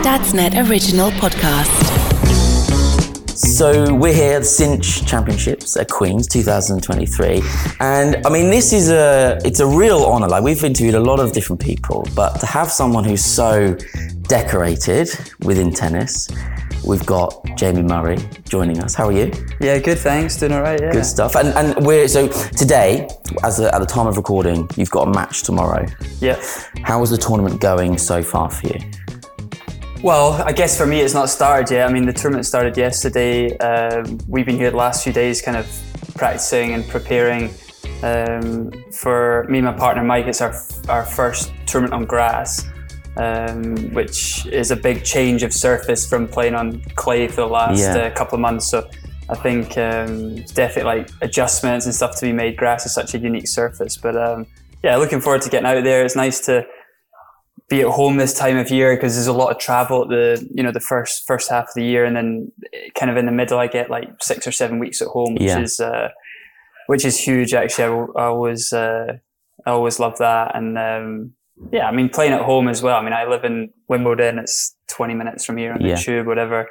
Dadsnet Original Podcast. So we're here at the Cinch Championships at Queen's 2023. And I mean, it's a real honour. Like, we've interviewed a lot of different people, but to have someone who's so decorated within tennis, we've got Jamie Murray joining us. How are you? Yeah, good, thanks. Doing all right, yeah. Good stuff. And so today, at the time of recording, you've got a match tomorrow. Yeah. How is the tournament going so far for you? Well, I guess for me, it's not started yet. I mean, the tournament started yesterday. We've been here the last few days kind of practicing and preparing. For me and my partner, Mike, it's our first tournament on grass, which is a big change of surface from playing on clay for the last couple of months. So I think it's definitely like adjustments and stuff to be made. Grass is such a unique surface. But yeah, looking forward to getting out there. It's nice to be at home this time of year because there's a lot of travel at the first half of the year, and then kind of in the middle I get like 6 or 7 weeks at home, which is huge actually. I always love that. And yeah, I mean, playing at home as well. I mean, I live in Wimbledon, it's 20 minutes from here on the tube, whatever.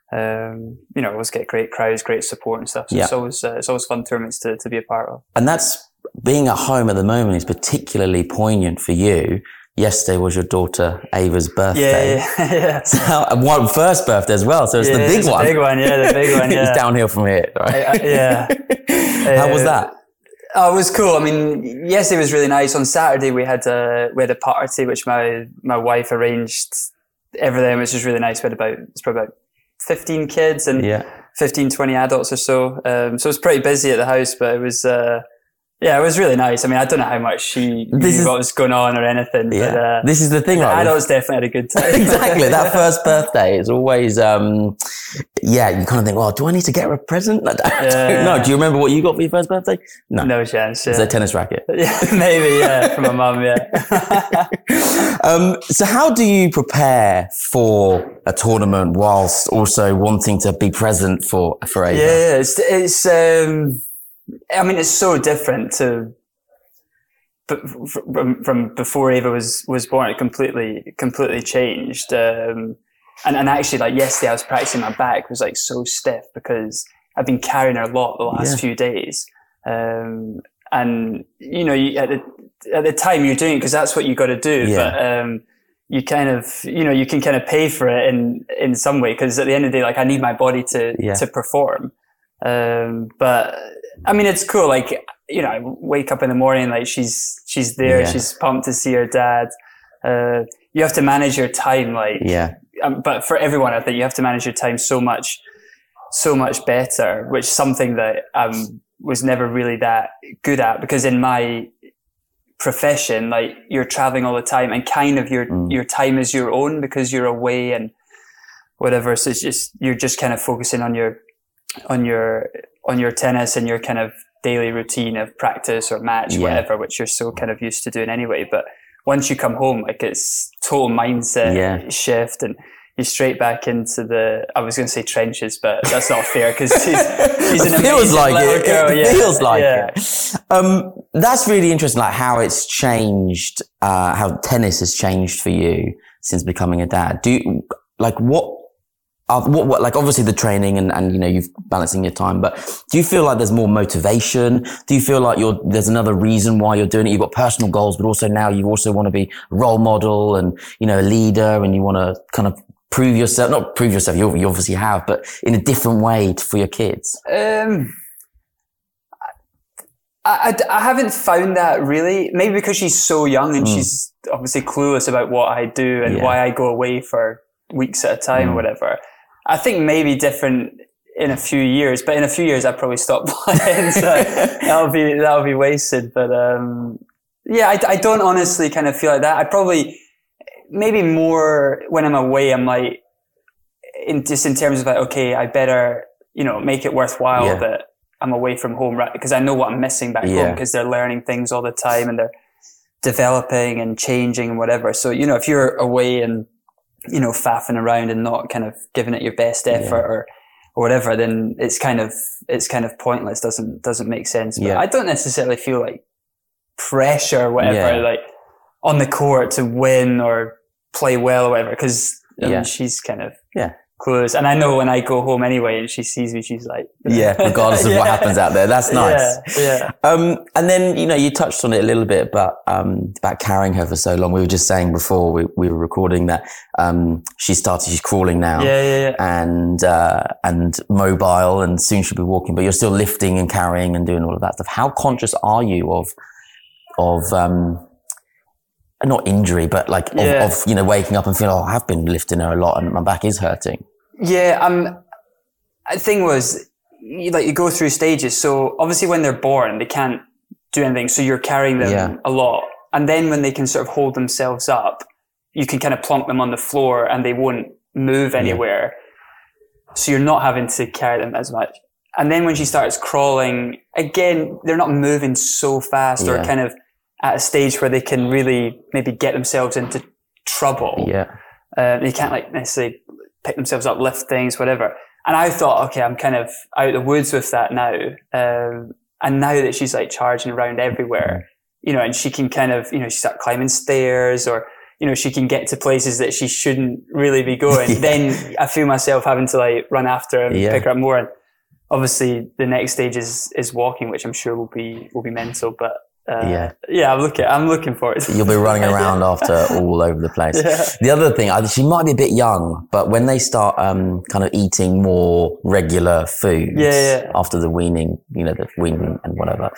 Always get great crowds, great support and stuff. So it's always fun tournaments to be a part of. And that's, being at home at the moment is particularly poignant for you. Yesterday was your daughter Ava's birthday. Yeah. So, and first birthday as well. So it's the big one. The big one, yeah. It's downhill from here, right? How was that? Oh, it was cool. I mean, yesterday was really nice. On Saturday we had a party which my wife arranged everything, which was really nice. We had probably about 15 kids and 15, 20 adults or so. So it was pretty busy at the house, but it was it was really nice. I mean, I don't know how much she knew what was going on or anything, but this is the thing, right? Adults definitely had a good time. Exactly. That first birthday is always, you kind of think, well, do I need to get her a present? I don't know. Do you remember what you got for your first birthday? No. No chance. Yeah. Is it a tennis racket? Yeah, maybe, from my mum, So how do you prepare for a tournament whilst also wanting to be present for Ava? Yeah, it's I mean, it's so different from before Ava was born. It completely changed. And actually, like yesterday, I was practicing. My back was like so stiff because I've been carrying her a lot the last few days. And at the time you're doing it because that's what you got to do. Yeah. But you kind of, you can kind of pay for it in some way because at the end of the day, like I need my body to perform. But I mean, it's cool. Like, I wake up in the morning, like she's there. Yeah. She's pumped to see her dad. You have to manage your time, but for everyone, I think you have to manage your time so much better, which is something that was never really that good at because in my profession, like you're traveling all the time and kind of your time is your own because you're away and whatever. So it's you're just kind of focusing on your tennis and your kind of daily routine of practice or match, whatever, which you're so kind of used to doing anyway. But once you come home, like it's total mindset shift and you're straight back into I was going to say trenches, but that's not fair because she's an amazing little girl. It feels like it. That's really interesting, like how it's changed, how tennis has changed for you since becoming a dad. Like obviously the training and you're balancing your time, but do you feel like there's more motivation? Do you feel like there's another reason why you're doing it? You've got personal goals, but also now you also want to be a role model and, a leader, and you want to kind of not prove yourself, you obviously have, but in a different way for your kids. I haven't found that really, maybe because she's so young and she's obviously clueless about what I do and why I go away for weeks at a time or whatever. I think maybe different in a few years, but in a few years I'll probably stop playing, so that'll be wasted. But I don't honestly kind of feel like that. I probably maybe more when I'm away, I'm like in terms of like, okay, I better make it worthwhile that I'm away from home, right? Because I know what I'm missing back home because they're learning things all the time and they're developing and changing and whatever. So if you're away and faffing around and not kind of giving it your best effort or whatever, then it's kind of pointless. Doesn't make sense. But I don't necessarily feel like pressure or whatever, like on the court to win or play well or whatever. Cause and she's kind of close. And I know when I go home anyway and she sees me, she's like, regardless of what happens out there. That's nice. Yeah. And then, you touched on it a little bit about carrying her for so long. We were just saying before we were recording that, she's crawling now. And mobile, and soon she'll be walking, but you're still lifting and carrying and doing all of that stuff. How conscious are you of not injury, but of waking up and feeling, I've been lifting her a lot and my back is hurting? Yeah, the thing was, you go through stages. So obviously when they're born, they can't do anything. So you're carrying them a lot. And then when they can sort of hold themselves up, you can kind of plonk them on the floor and they won't move anywhere. So you're not having to carry them as much. And then when she starts crawling, again, they're not moving so fast or kind of at a stage where they can really maybe get themselves into trouble. They can't necessarily pick themselves up, lift things, whatever. And I thought, okay, I'm kind of out of the woods with that now. And now that she's charging around everywhere, and she can kind of, she start climbing stairs, or, she can get to places that she shouldn't really be going. Then I feel myself having to run after her and pick her up more. And obviously the next stage is walking, which I'm sure will be mental, but I'm looking forward to it. You'll be running around after all over the place. The other thing, she might be a bit young, but when they start kind of eating more regular foods after the weaning, the weaning and whatever,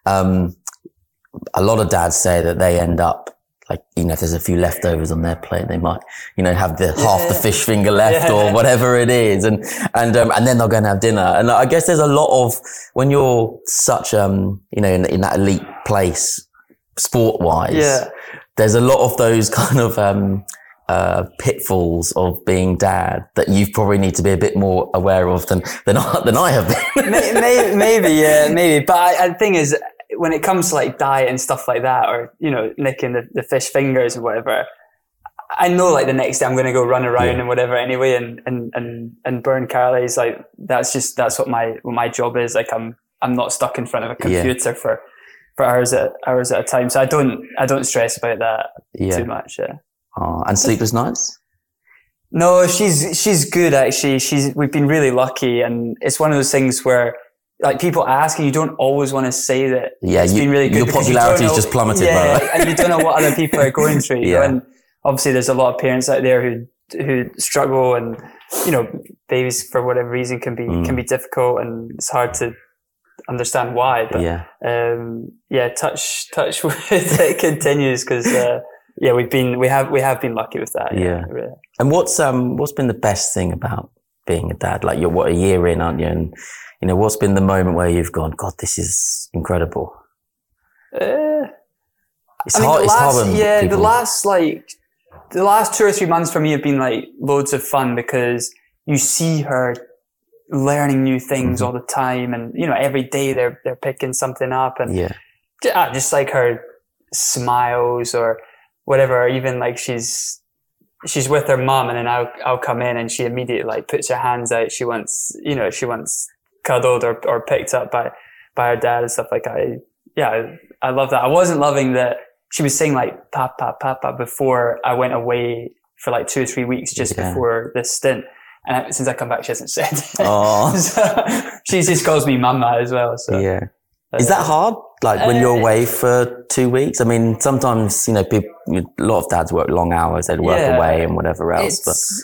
a lot of dads say that they end up if there's a few leftovers on their plate, they might, have half the fish finger left or whatever it is. And then they'll go and have dinner. And I guess there's a lot of, when you're such, in that elite place, sport wise, there's a lot of those kind of, pitfalls of being dad that you probably need to be a bit more aware of than I have been. maybe. But the thing is, when it comes to diet and stuff like that, or, nicking the fish fingers or whatever, I know the next day I'm going to go run around and whatever anyway and burn calories. That's what my job is. I'm not stuck in front of a computer for hours at a time. So I don't stress about that too much. And sleepless nights? No, she's good actually. We've been really lucky, and it's one of those things where people ask, and you don't always want to say that it's been really good. Your popularity has just plummeted, and you don't know what other people are going through. And obviously there's a lot of parents out there who struggle, and, babies for whatever reason can be difficult, and it's hard to understand why. But, touch wood, it continues, because, we have been lucky with that. Really. And what's been the best thing about being a dad? You're a year in, aren't you? And, what's been the moment where you've gone, God, this is incredible? It's hard when people... the last 2 or 3 months for me have been loads of fun, because you see her learning new things all the time, and every day they're picking something up, and just her smiles or whatever, or even she's with her mum, and then I'll come in and she immediately puts her hands out. She wants cuddled or picked up by her dad and stuff like that. I love that. I wasn't loving that she was saying papa, papa before I went away for 2 or 3 weeks just before this stint. And since I come back, she hasn't said it. So she just calls me mama as well. So is that hard? When you're away for 2 weeks? I mean, sometimes, people, a lot of dads work long hours, they'd work away and whatever else,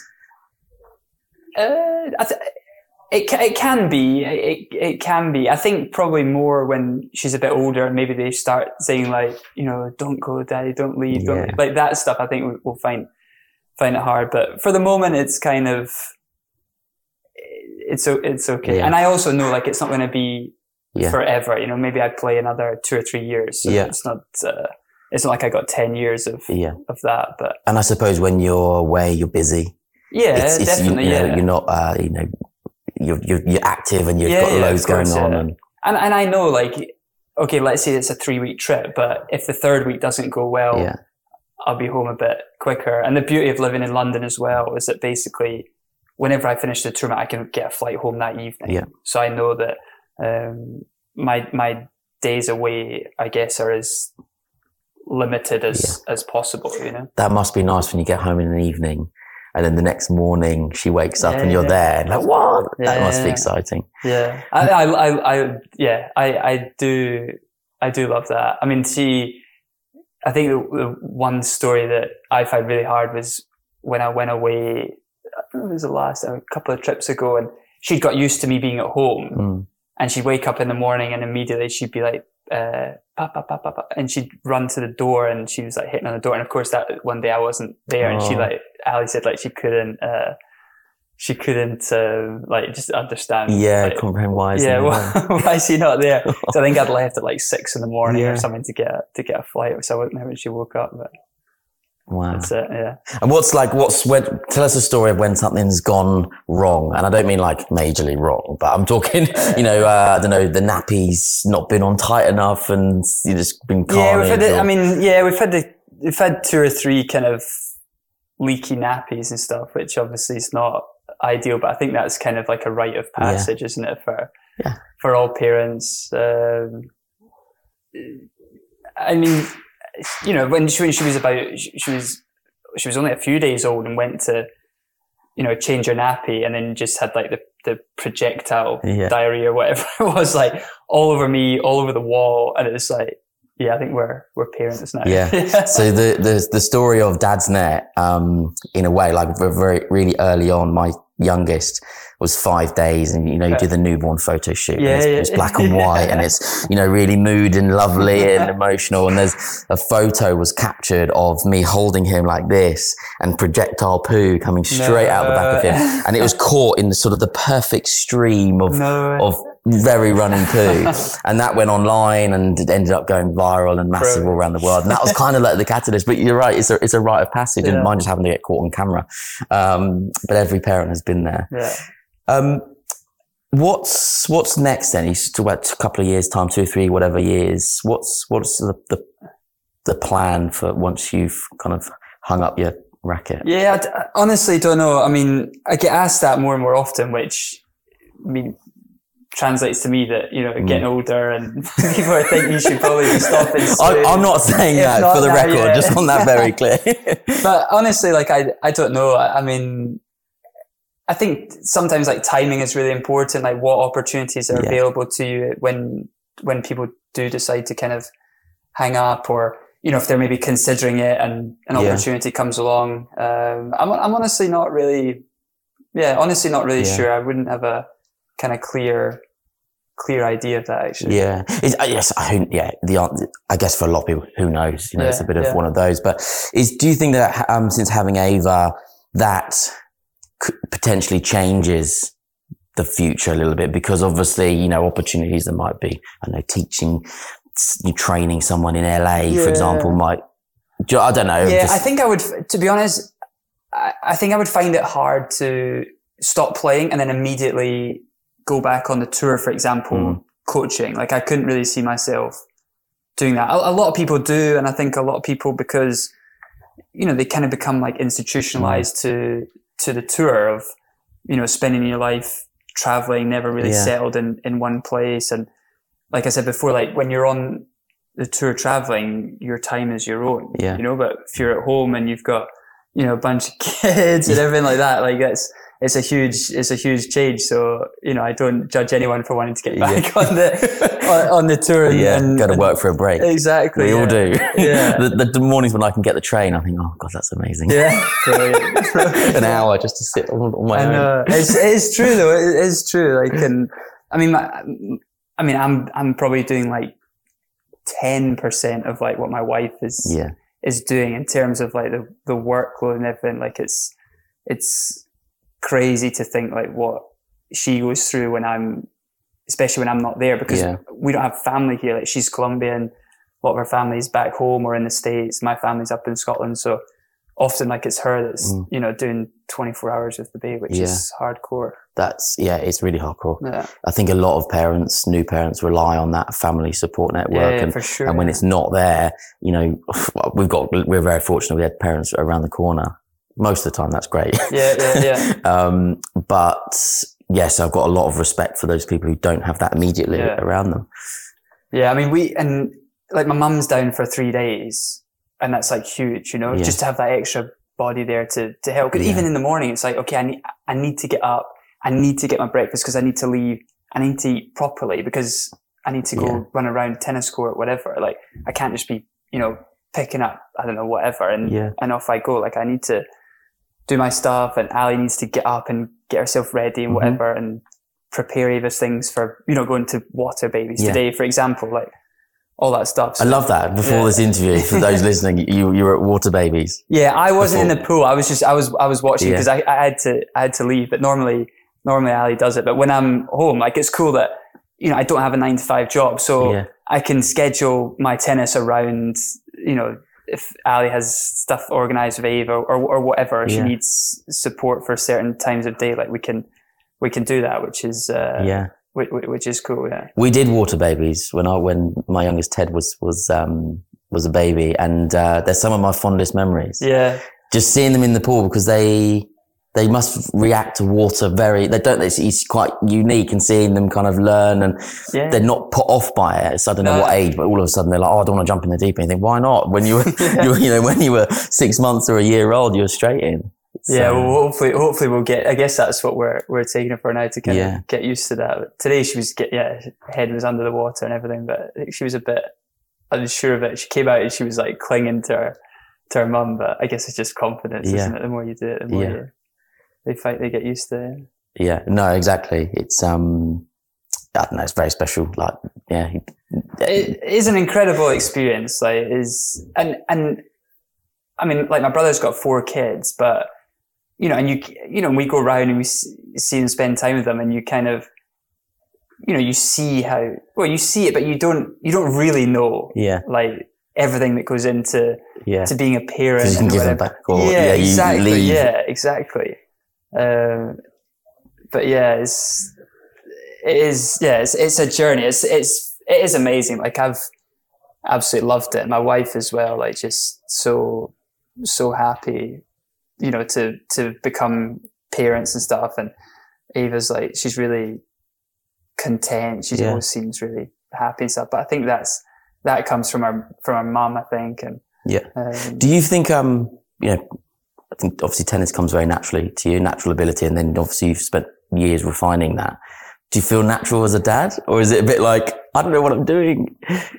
It can be. It can be. I think probably more when she's a bit older, and maybe they start saying don't go, daddy, don't leave, don't, that stuff. I think we'll find it hard. But for the moment, it's kind of, it's okay. And I also know it's not going to be forever. Maybe I play another 2 or 3 years. So it's not like I got 10 years of that. But and I suppose when you're away, you're busy. Yeah, definitely. You're not. You're active, and you've got loads going on. And I know, okay, let's say it's a 3-week trip, but if the 3rd week doesn't go well, I'll be home a bit quicker. And the beauty of living in London as well is that basically whenever I finish the tournament, I can get a flight home that evening. So I know that my days away, I guess, are as limited as possible. That must be nice when you get home in an evening and then the next morning she wakes up and you're there. Like, what? That must be exciting. Yeah. I do love that. I mean, I think the one story that I found really hard was when I went away, I don't know if it was a couple of trips ago, and she'd got used to me being at home, and she'd wake up in the morning and immediately she'd be like, Papa, Papa, and she'd run to the door and she was like hitting on the door. And of course that one day I wasn't there, and Ali said like she couldn't like just understand. Yeah, like, comprehend why. Why is he not there? So I think I'd left at like 6 a.m. or something to get a flight. So I wasn't there when she woke up. But wow, that's it. Yeah. And tell us a story of when something's gone wrong. And I don't mean like majorly wrong, but I'm talking, I don't know, the nappy's not been on tight enough, and you just been calm. We've had 2 or 3 kind of leaky nappies and stuff, which obviously is not ideal, but I think that's kind of like a rite of passage, isn't it, for all parents? I mean, when she was only a few days old and went to, change her nappy, and then just had like the projectile diarrhea or whatever it was, like all over me, all over the wall, and it was like, I think we're parents now. Yeah. So the story of Dad's Net, in a way, like really early on, my youngest was 5 days, and you do the newborn photo shoot. It's black and white, and it's really mood and lovely and emotional. And there's a photo was captured of me holding him like this, and projectile poo coming straight out the back of him, and it was caught in the perfect stream of very running poo. And that went online and it ended up going viral and massive all around the world. And that was kind of like the catalyst. But you're right, it's a rite of passage, and mine just happened to get caught on camera. But every parent has been there. Yeah. What's next then? You talk about a couple of years time, 2 or 3, whatever years. What's the plan for once you've kind of hung up your racket? Yeah, I honestly don't know. I mean, I get asked that more and more often, which translates to me that, getting older and people are thinking you should probably be stopping soon. I'm not saying that for the record, just want that very clear. But honestly, like, I don't know. I mean, I think sometimes like timing is really important, like what opportunities are available to you when people do decide to kind of hang up, or, if they're maybe considering it and an opportunity comes along. I'm honestly not really sure. I wouldn't have a kind of clear idea of that, actually. Yeah. I guess for a lot of people, who knows? It's a bit of one of those. But do you think that since having Ava, that potentially changes the future a little bit? Because obviously, opportunities that might be, teaching, training someone in LA, for example, I don't know. Yeah, I think I would, to be honest, I think I would find it hard to stop playing and then immediately go back on the tour, for example, coaching. Like, I couldn't really see myself doing that. A lot of people do, and I think a lot of people, because, they kind of become like institutionalized to the tour of, spending your life traveling, never really settled in one place. And like I said before, like when you're on the tour traveling, your time is your own, but if you're at home and you've got, a bunch of kids and everything like that, like it's a huge change. So, I don't judge anyone for wanting to get back on the tour. And got to work for a break. Exactly. We all do. Yeah. the mornings when I can get the train, I think, oh God, that's amazing. Yeah. Brilliant. An hour just to sit on my own. It's true though. It is true. Like, and I'm probably doing like 10% of like what my wife is doing in terms of like the workload and everything. Like, it's crazy to think like what she goes through especially when I'm not there, because we don't have family here. Like, she's Colombian, a lot of her family's back home or in the States. My family's up in Scotland. So often like it's her that's, doing 24 hours with the baby, which is hardcore. It's really hardcore. Yeah. I think a lot of new parents rely on that family support network. And, for sure. And when it's not there, we're very fortunate. We had parents around the corner. Most of the time, that's great. Yeah. But yes, I've got a lot of respect for those people who don't have that immediately around them. Yeah. I mean, my mum's down for 3 days, and that's like huge, just to have that extra body there to help. Because even in the morning, it's like, okay, I need to get up. I need to get my breakfast because I need to leave. I need to eat properly because I need to go run around tennis court, whatever. Like, I can't just be, picking up, I don't know, whatever. And off I go. Like, I need to do my stuff, and Ali needs to get up and get herself ready and whatever, and prepare Ava's things for, going to water babies today, for example, like all that stuff. So, I love that. Before this interview, for those listening, you were at water babies. Yeah, I wasn't in the pool. I was watching because I had to leave, but normally Ali does it. But when I'm home, like, it's cool that, I don't have a 9-to-5 job, so I can schedule my tennis around, if Ali has stuff organized with Ava or whatever, she needs support for certain times of day, like we can do that, which is which is cool. Yeah, we did water babies when my youngest Ted was a baby, and they're some of my fondest memories. Yeah, just seeing them in the pool, because they must react to water it's quite unique, and seeing them kind of learn, and they're not put off by it. So I don't know what age, but all of a sudden they're like, oh, I don't want to jump in the deep end. You think, why not? When you were, when you were 6 months or a year old, you were straight in. So, well, hopefully we'll get, I guess that's what we're taking her for now, to kind of get used to that. But today she was, head was under the water and everything, but I think she was a bit unsure of it. She came out and she was like clinging to her mum, but I guess it's just confidence, isn't it? The more you do it, the more they get used to it. Yeah, no, exactly. It's, I don't know, it's very special. Like, it is an incredible experience. Like, and I mean, like, my brother's got 4 kids, but, and we go around and we see them, spend time with them, and you kind of, you see you see it, but you don't really know, like, everything that goes into to being a parent. You can give them back, or exactly. You leave. Yeah, exactly. But it's a journey. It is amazing. Like, I've absolutely loved it. My wife as well, like, just so happy, to become parents and stuff. And Ava's like, she's really content. She always seems really happy and stuff. But I think that comes from our mum, I think. And do you think I think obviously tennis comes very naturally to you, natural ability, and then obviously you've spent years refining that. Do you feel natural as a dad, or is it a bit like, I don't know what I'm doing?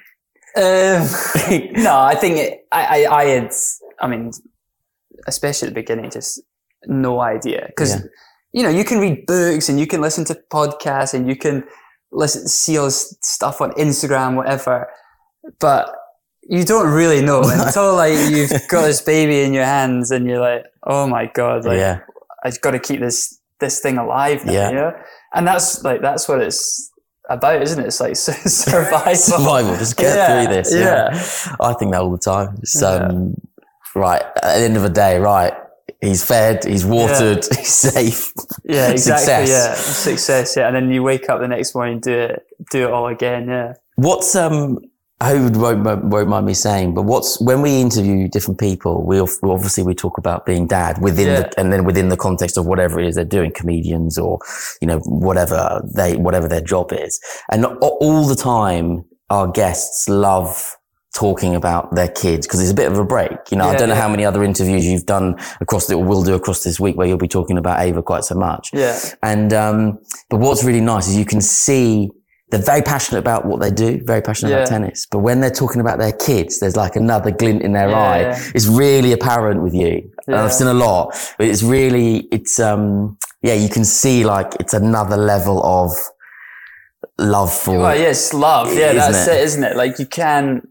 No, I think I had, I mean, especially at the beginning, just no idea. Because, you can read books and you can listen to podcasts and you can see all this stuff on Instagram, whatever. But you don't really know until, like, you've got this baby in your hands and you're like, oh my God, like, I've got to keep this thing alive now, And that's what it's about, isn't it? It's like survival. Just get through this. I think that all the time. It's, right, at the end of the day, he's fed, he's watered, he's safe. Yeah, exactly. Success. And then you wake up the next morning, do it all again. What's I won't mind me saying, but when we interview different people, we talk about being dad and then within the context of whatever it is they're doing, comedians or, whatever their job is. And all the time, our guests love talking about their kids, because it's a bit of a break. I don't know how many other interviews you've done will do across this week where you'll be talking about Ava quite so much. Yeah. And, but what's really nice is you can see they're very passionate about what they do, very passionate about tennis. But when they're talking about their kids, there's like another glint in their eye. Yeah. It's really apparent with you. Yeah. I've seen a lot, but it's really, you can see, like, it's another level of love for. Well, yes, love. Yeah, that's it, isn't it? Like, you can't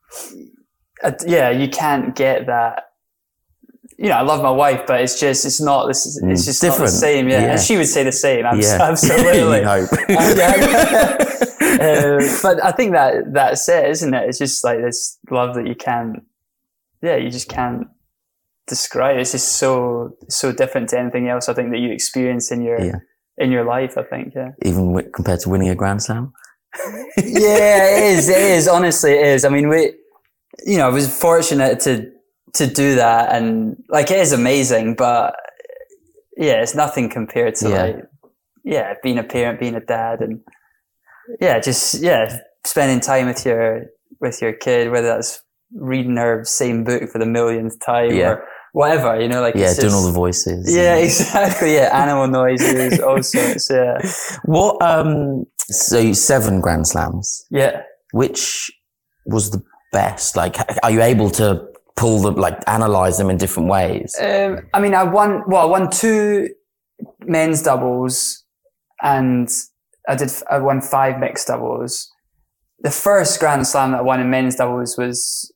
get that. I love my wife, but it's just not different. Not the same. Yeah. And she would say the same. Absolutely. But I think that's it, isn't it? It's just like this love that you just can't describe. It's just so different to anything else, I think, that you experience in your life, I think. Yeah. Even compared to winning a Grand Slam? It is. Honestly, it is. I mean, I was fortunate to do that, and, like, it is amazing, but it's nothing compared to being a parent, being a dad, and spending time with your kid, whether that's reading her same book for the millionth time or whatever, you know, like Yeah, it's doing just, all the voices. Yeah, exactly. Yeah, animal noises, all sorts. Yeah. What? So 7 Grand Slams. Yeah. Which was the best? Like, are you able to pull them, like, analyze them in different ways? I mean, I won 2 men's doubles, and I won 5 mixed doubles. The first Grand Slam that I won in men's doubles was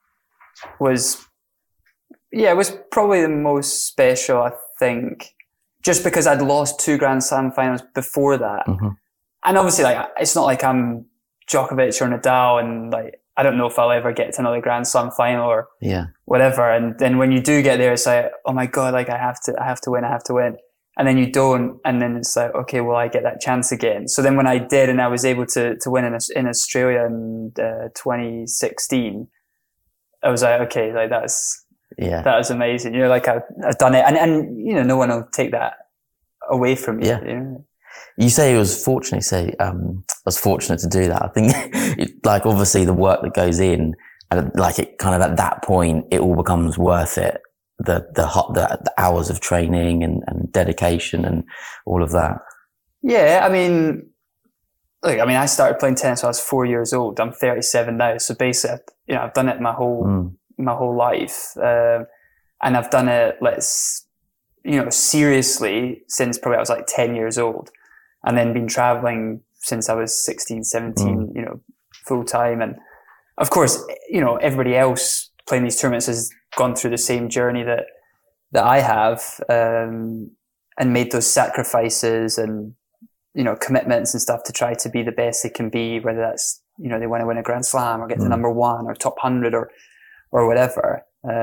probably the most special, I think, just because I'd lost 2 Grand Slam finals before that. Mm-hmm. And obviously, like, it's not like I'm Djokovic or Nadal, and like, I don't know if I'll ever get to another Grand Slam final or whatever. And then when you do get there, it's like, oh my God, like I have to win. And then you don't. And then it's like, okay, well, I get that chance again. So then when I did, and I was able to win in Australia in 2016, I was like, okay, like that was amazing. You know, like I've done it, and you know, no one will take that away from you. Yeah. You know? You say you was fortunate. I was fortunate to do that. I think, like, obviously the work that goes in, and like it kind of at that point, it all becomes worth it. The hours of training and dedication and all of that. Yeah, I mean, I started playing tennis when I was 4 years old. I'm 37 now, so basically, you know, I've done it my whole life, and I've done it, seriously since probably I was like 10 years old, and then been traveling since I was 16, 17, you know, full time. And of course, you know, everybody else playing these tournaments has gone through the same journey that I have, and made those sacrifices and, you know, commitments and stuff to try to be the best they can be, whether that's, you know, they want to win a Grand Slam or get to number 1 or top 100 or whatever.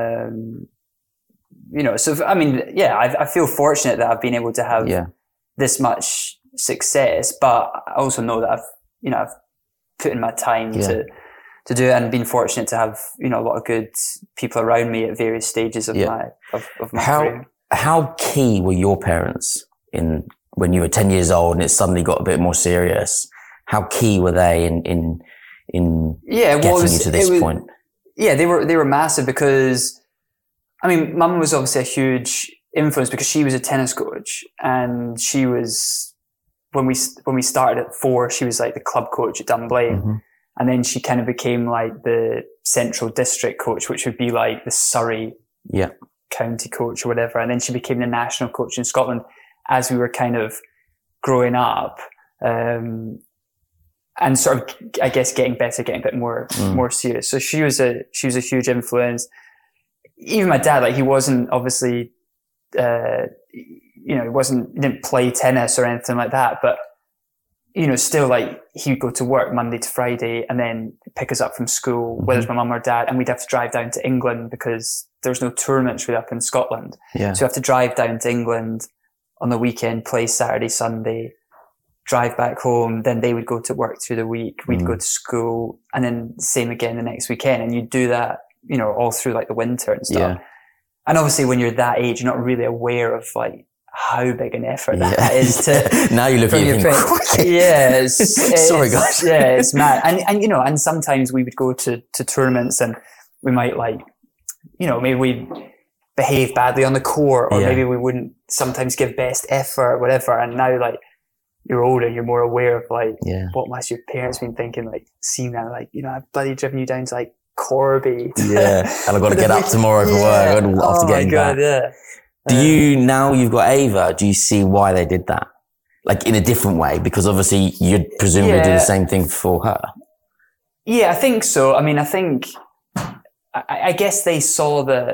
You know, so I mean, yeah, I feel fortunate that I've been able to have this much success, but I also know that I've put in my time to do it, and been fortunate to have, you know, a lot of good people around me at various stages of my career. How key were your parents when you were 10 years old and it suddenly got a bit more serious? How key were they in getting you to this point? Yeah, they were massive, because I mean, Mum was obviously a huge influence because she was a tennis coach, and she was, when we started at 4, she was like the club coach at Dunblane. Mm-hmm. And then she kind of became like the central district coach, which would be like the Surrey county coach or whatever. And then she became the national coach in Scotland as we were kind of growing up. And sort of, I guess, getting better, getting a bit more serious. So she was a huge influence. Even my dad, like, he wasn't obviously, you know, he didn't play tennis or anything like that, but, you know, still, like, he would go to work Monday to Friday and then pick us up from school, whether it's my mum or dad, and we'd have to drive down to England because there's no tournaments really up in Scotland. Yeah. So we have to drive down to England on the weekend, play Saturday, Sunday, drive back home. Then they would go to work through the week. We'd go to school, and then same again the next weekend. And you'd do that, you know, all through like the winter and stuff. Yeah. And obviously when you're that age, you're not really aware of like how big an effort that is to now you look at your sorry guys. Yeah, it's mad. And you know, and sometimes we would go to tournaments and we might, like, you know, maybe we'd behave badly on the court, or maybe we wouldn't sometimes give best effort or whatever. And now, like, you're older, you're more aware of like what must your parents been thinking, like seeing that, like, you know, I've bloody driven you down to like Corby. And I've got to get up tomorrow for work after getting back. Do you, now you've got Ava, do you see why they did that? Like, in a different way? Because obviously you'd presumably do the same thing for her. Yeah, I think so. I mean, I guess they saw that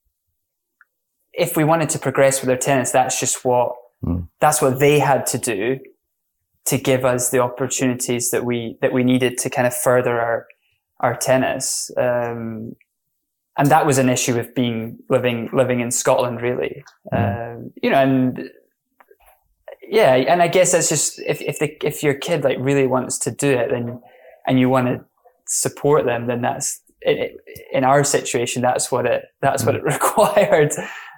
if we wanted to progress with our tennis, that's just that's what they had to do to give us the opportunities that we needed to kind of further our tennis. And that was an issue with living in Scotland, really. You know, and and I guess that's just, if your kid like really wants to do it, then, and you want to support them, then that's it, in our situation, that's what it required.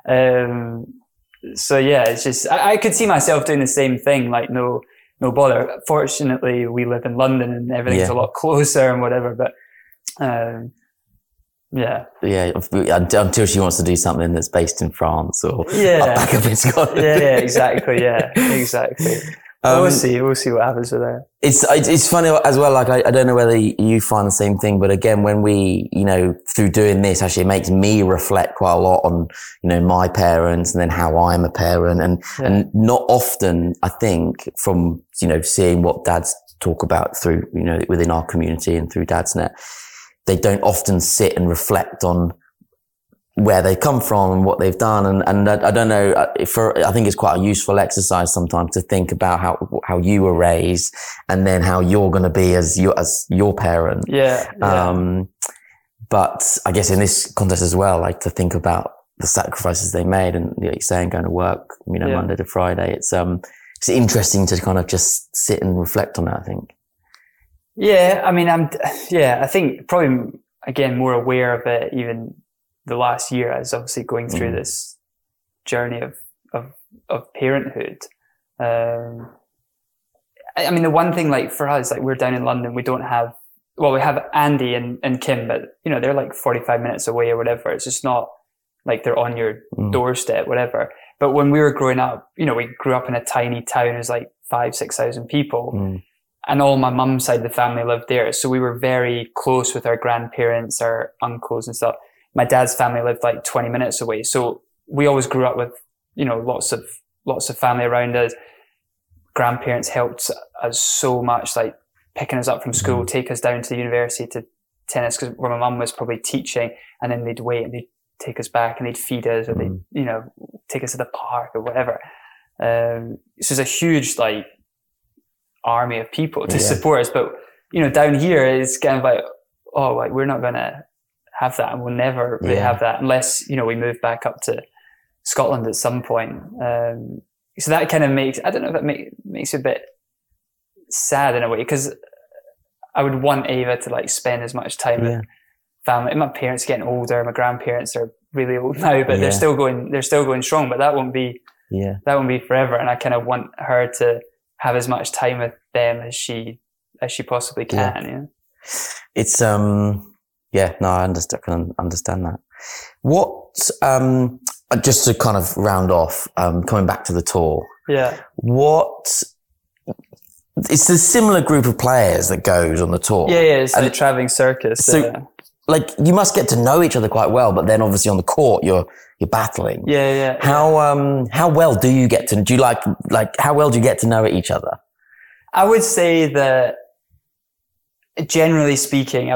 So yeah, it's just, I could see myself doing the same thing, like no bother. Fortunately, we live in London and everything's a lot closer and whatever, but until she wants to do something that's based in France or back up in Scotland. Exactly. We'll see what happens with that. It's funny as well. Like, I don't know whether you find the same thing, but again, when we, through doing this, actually it makes me reflect quite a lot on, my parents and then how I'm a parent and not often, I think, from, seeing what dads talk about through, within our community and through Dadsnet, they don't often sit and reflect on where they come from and what they've done. And I don't know, I think it's quite a useful exercise sometimes to think about how you were raised and then how you're going to be as your parent. But I guess in this context as well, like to think about the sacrifices they made and like you're saying, going to work, Monday to Friday. It's interesting to kind of just sit and reflect on that, I think. Yeah. I mean, I think probably again, more aware of it even the last year as obviously going through this journey of parenthood. I mean, the one thing like for us, like we're down in London, we have Andy and Kim, but they're like 45 minutes away or whatever. It's just not like they're on your doorstep, whatever. But when we were growing up, we grew up in a tiny town. It was like 5,000-6,000 people. And all my mum's side of the family lived there. So we were very close with our grandparents, our uncles and stuff. My dad's family lived like 20 minutes away. So we always grew up with, lots of family around us. Grandparents helped us so much, like picking us up from school, take us down to the university to tennis, because where my mum was probably teaching, and then they'd wait and they'd take us back and they'd feed us or they'd, take us to the park or whatever. So there's a huge like army of people to support us. But, down here it's kind of like, oh, like we're not going to have that, and we'll never really have that unless, we move back up to Scotland at some point. So that kind of makes, I don't know if that makes it a bit sad in a way, because I would want Ava to like spend as much time with family. My parents are getting older, my grandparents are really old now, but they're still going strong, but that won't be forever. And I kind of want her to have as much time with them as she possibly can. It's, I can understand that. What, just to kind of round off, coming back to the tour. It's a similar group of players that goes on the tour. It's a traveling circus. So, like, you must get to know each other quite well, but then obviously on the court, you're battling. How well do you get to, how well do you get to know each other? I would say that, generally speaking,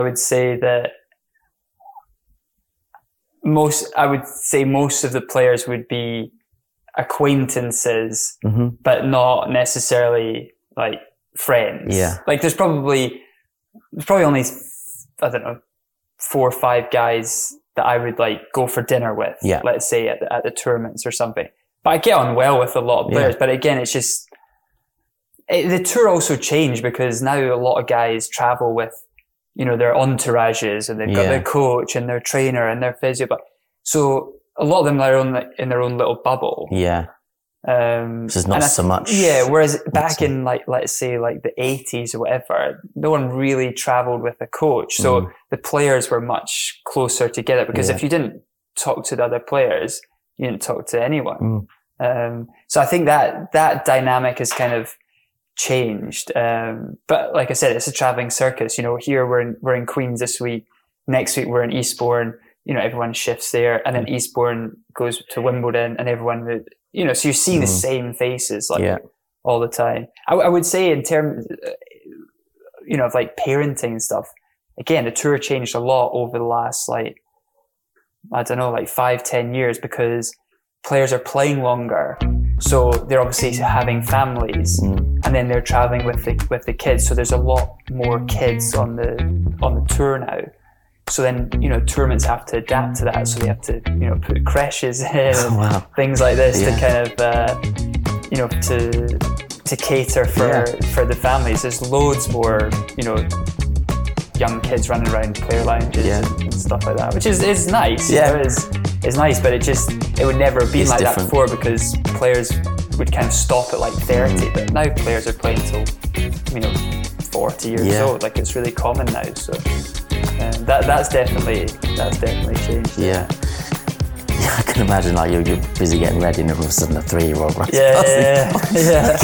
most of the players would be acquaintances, but not necessarily like friends. Like there's probably only, I don't know, 4 or 5 guys that I would like go for dinner with, let's say at the tournaments or something. But I get on well with a lot of players. But again, it's just, the tour also changed because now a lot of guys travel with, their entourages, and they've got their coach and their trainer and their physio. But so a lot of them are in their own little bubble. This is not so much. Whereas back in like, let's say like the 80s or whatever, no one really traveled with a coach. So the players were much closer together, because if you didn't talk to the other players, you didn't talk to anyone. So I think that dynamic has kind of changed. But like I said, it's a traveling circus. Here we're in Queens this week. Next week we're in Eastbourne. Everyone shifts there, and then Eastbourne goes to Wimbledon, and everyone, so you're seeing the same faces all the time. I would say in terms, of like parenting and stuff, again, the tour changed a lot over the last, like, I don't know, like 5-10 years, because players are playing longer. So they're obviously having families, and then they're traveling with the kids. So there's a lot more kids on the tour now. So then, tournaments have to adapt to that. So they have to, put creches in, things like this to kind of, to cater for the families. There's loads more, young kids running around player lounges and stuff like that, which is nice. It's nice, but it would never have been like that before, because players would kind of stop at like 30, but now players are playing till 40 years old. Like, it's really common now. So That's definitely changed. Yeah. I can imagine like you're busy getting ready and all of a sudden a 3-year-old runs past you.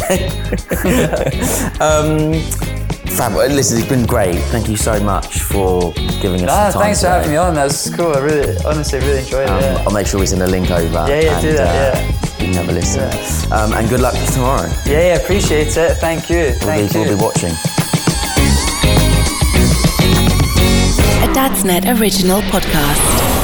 Fab, listen, it's been great. Thank you so much for giving us the time. Thanks for having me on. That's cool. I honestly really enjoyed it. I'll make sure we send a link over. Yeah, do that. You can have a listen. And good luck tomorrow. Yeah, appreciate it. Thank you. We'll be watching. A Dadsnet original podcast.